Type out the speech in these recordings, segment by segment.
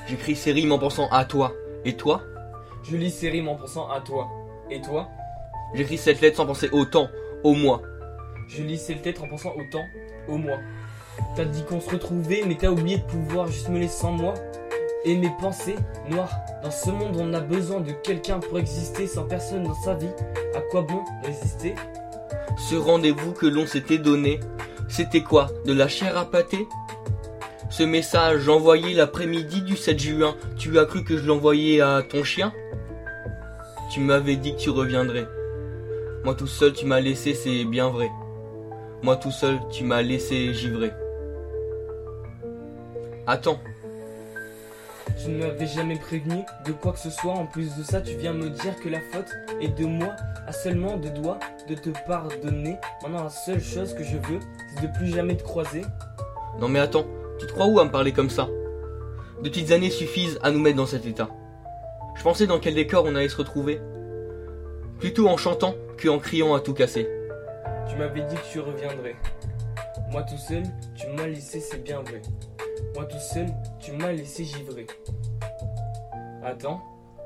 J'écris ces rimes en pensant à toi. Et toi? Je lis ces rimes en pensant à toi. Et toi? J'écris cette lettre sans penser au temps, au moi. Je lis cette lettre en pensant au temps, au moi. T'as dit qu'on se retrouvait, mais t'as oublié de pouvoir juste me laisser sans moi. Et mes pensées noires. Dans ce monde, on a besoin de quelqu'un pour exister. Sans personne dans sa vie, à quoi bon résister? Ce rendez-vous que l'on s'était donné, c'était quoi? De la chair à pâté? Ce message envoyé l'après-midi du 7 juin, tu as cru que je l'envoyais à ton chien? Tu m'avais dit que tu reviendrais. Moi tout seul tu m'as laissé, c'est bien vrai. Moi tout seul tu m'as laissé givrer. Attends. Tu ne m'avais jamais prévenu de quoi que ce soit. En plus de ça, tu viens me dire que la faute est de moi. À seulement 2 doigts de te pardonner. Maintenant la seule chose que je veux, c'est de plus jamais te croiser. Non mais attends, tu te crois où à me parler comme ça? 2 petites années suffisent à nous mettre dans cet état. Je pensais dans quel décor on allait se retrouver. Plutôt en chantant qu'en criant à tout casser. Tu m'avais dit que tu reviendrais. Moi tout seul, tu m'as laissé, c'est bien vrai. Moi tout seul, tu m'as laissé givrer. Attends.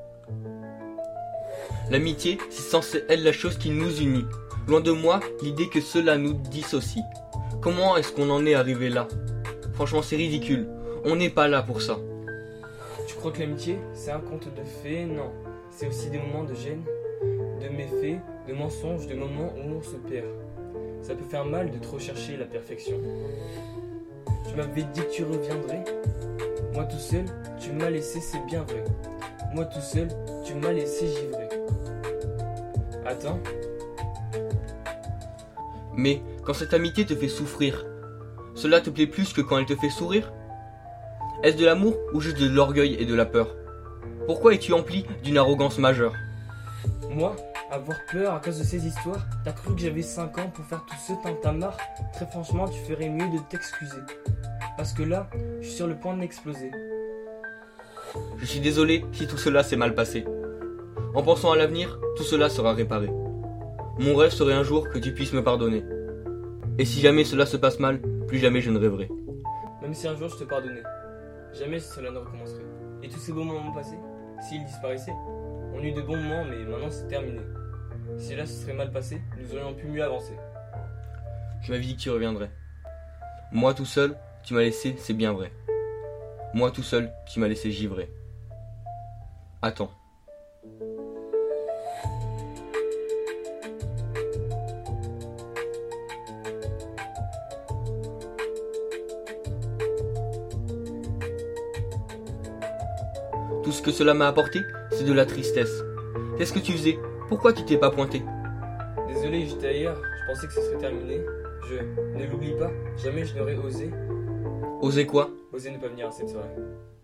L'amitié, c'est censé être la chose qui nous unit. Loin de moi, l'idée que cela nous dissocie. Comment est-ce qu'on en est arrivé là? Franchement, c'est ridicule. On n'est pas là pour ça. Tu crois que l'amitié, c'est un conte de fées? Non. C'est aussi des moments de gêne, de méfaits, de mensonges, de moments où on se perd. Ça peut faire mal de trop chercher la perfection. Tu m'avais dit que tu reviendrais. Moi tout seul, tu m'as laissé, c'est bien vrai. Moi tout seul, tu m'as laissé givrer. Attends. Mais quand cette amitié te fait souffrir, cela te plaît plus que quand elle te fait sourire? Est-ce de l'amour ou juste de l'orgueil et de la peur? Pourquoi es-tu empli d'une arrogance majeure? Moi, avoir peur à cause de ces histoires? T'as cru que j'avais 5 ans pour faire tout ce temps, t'as marre? Très franchement, tu ferais mieux de t'excuser. Parce que là, je suis sur le point de m'exploser. Je suis désolé si tout cela s'est mal passé. En pensant à l'avenir, tout cela sera réparé. Mon rêve serait un jour que tu puisses me pardonner. Et si jamais cela se passe mal, plus jamais je ne rêverai. Même si un jour je te pardonnais, jamais cela ne recommencerait. Et tous ces beaux moments passés, s'ils disparaissaient, on eut de bons moments, mais maintenant c'est terminé. Si là ce serait mal passé, nous aurions pu mieux avancer. Tu m'avais dit que tu reviendrais. Moi tout seul, tu m'as laissé, c'est bien vrai. Moi tout seul, tu m'as laissé givrer. Attends. Tout ce que cela m'a apporté, c'est de la tristesse. Qu'est-ce que tu faisais? Pourquoi tu t'es pas pointé? Désolé, j'étais ailleurs, je pensais que ce serait terminé. Ne l'oublie pas, jamais je n'aurais osé. Osez quoi? Oser ne pas venir à cette soirée.